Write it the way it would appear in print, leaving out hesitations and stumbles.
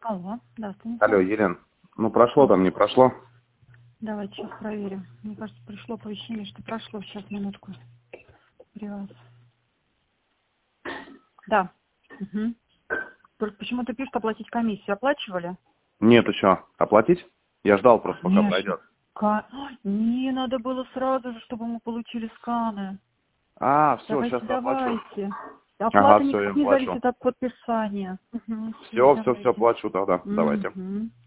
Алло, да, Алло, Станислав. Елена. Ну, прошло там, не прошло? Давайте сейчас проверим. Мне кажется, пришло оповещение, что прошло. Сейчас, минутку. При вас. Да. Угу. Только почему-то пишут оплатить комиссию. Оплачивали? Нет, еще. Оплатить? Я ждал просто, пока Конечно. пройдет. Не, надо было сразу же, чтобы мы получили сканы. А, все, Давайте, сейчас оплачу. давайте. Ага, Оплата все, никак я не плачу. зависит от подписания. Угу, все, Все, давайте. плачу тогда. Давайте. Угу.